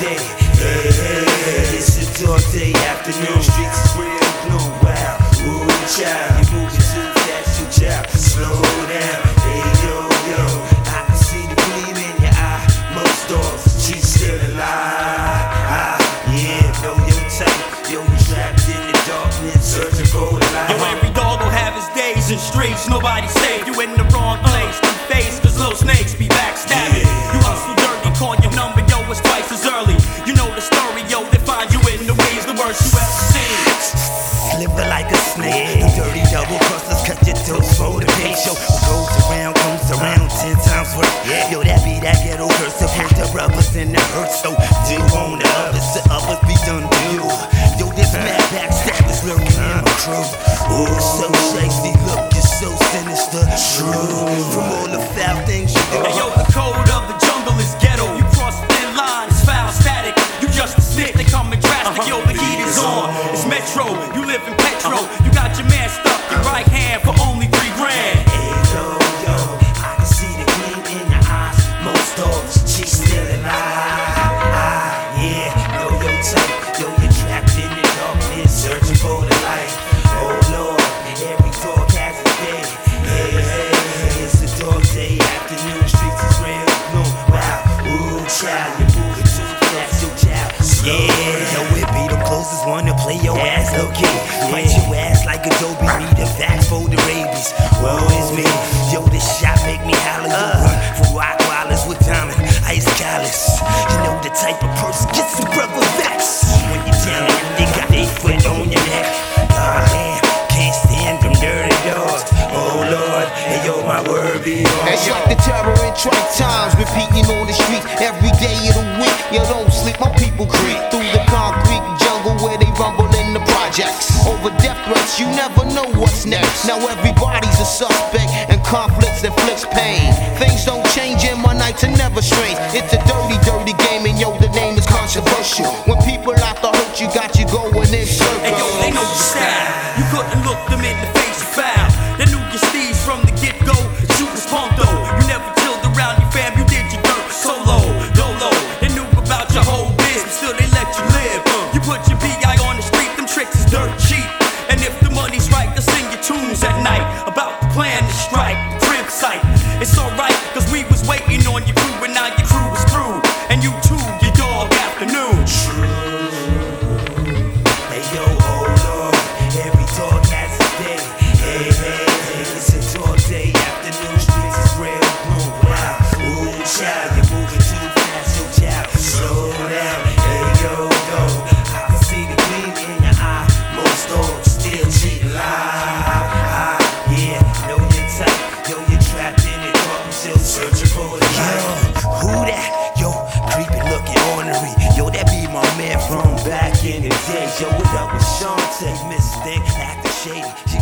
day. Hey, hey, hey, it's a dark day afternoon. Streets is real blue. Wow, ooh, child, you moving too fast, you child. Slow down, hey, yo, yo. I can see the gleam in your eye. Most dogs, she's still alive. Yeah, know your type. Yo, you trapped in the darkness, searching for the light. Yo, every dog gon' have his days in streets. Nobody safe. You in the wrong place. Face, cause little snakes be backstabbing. You hustle dirty, call your number, yo, it's twice as early. You know the story, yo, they find you in the ways the worst you ever seen. Sliver like a snake, the dirty double crosses cut your toes, motivation. What goes around comes around 10 times worse. Yo, that be that ghetto curse to put the rubbers in the hurt. So do on the others, the others be done to you. Yo, this mad backstab is lurking in my crew. Ooh, so shady, look, you're so sinister. True, from all the foul things you do. Hey, yo, the code of the jungle is ghetto. You cross the thin line, it's foul static. You just a snitch, they coming drastic. Yo, the heat is on. It's Metro, you live in Petro. You got your man stuck your right hand for only $3 grand. Hey, yo, yo, I can see the gleam in your eyes. Most dogs, she's still alive. Yeah, know your type. Yo, you're trapped in the darkness, searching for the light. Oh Lord, every dog has a day. Hey, hey, hey, it's a dark day afternoon. Streets is real blue. Wow, ooh, child, you're moving too fast, yo, child. Yeah, yo, it be the closest one to play your ass low key. Fight your ass like Adobe, need a vax for the rabies. Woe is me, yo, this shot make me holler. You run for rock wallers with diamond, ice callous. You know the type of person gets the brother vax. When you down, they got their foot on your neck. Oh man, can't stand them dirty dogs. Oh Lord, hey yo, my word be on. That's like the terror in trite times, repeating on the streets every day of the week. Yo, don't sleep, my people creep through the concrete jungle where they rumble in the projects. Over death threats, you never know what's next. Now everybody's a suspect, and conflicts inflicts pain. Things don't change, and my nights are never strange. It's a dirty, dirty game, and yo, the name is controversial. When people out to hurt you, got you going in circles. Hey, yo, they know your style. You couldn't look them in the face, you foul. They knew your steez from the get-go. You was pumped though. You never chilled around your fam, you did your dirt solo, dolo. They knew about your whole business, still they let you live. You put your PI on the street, them tricks is dirt cheap. And if the money's right, they'll sing your tunes at night about the plan to strike, the crib site. It's alright, cause we was waiting on your crew, and now your crew is through. And you too, your dog afternoon. Hey yo, oh Lord, every dog has a day. Hey, hey, hey, it's a dog day afternoon. Streets is real blue. Wow, ooh, child, you're moving too fast, yo, child. Slow down, hey yo, yo. I can see the gleam in your eye. Most dogs still cheating live. Yeah, know your type. Yo, you're trapped in the dark, still searching for the light. Yo, who that? Yo, creepy looking ornery. Yo, that be my man from back in the day. Yo, what up with Sean? Miss Thing, acting shady.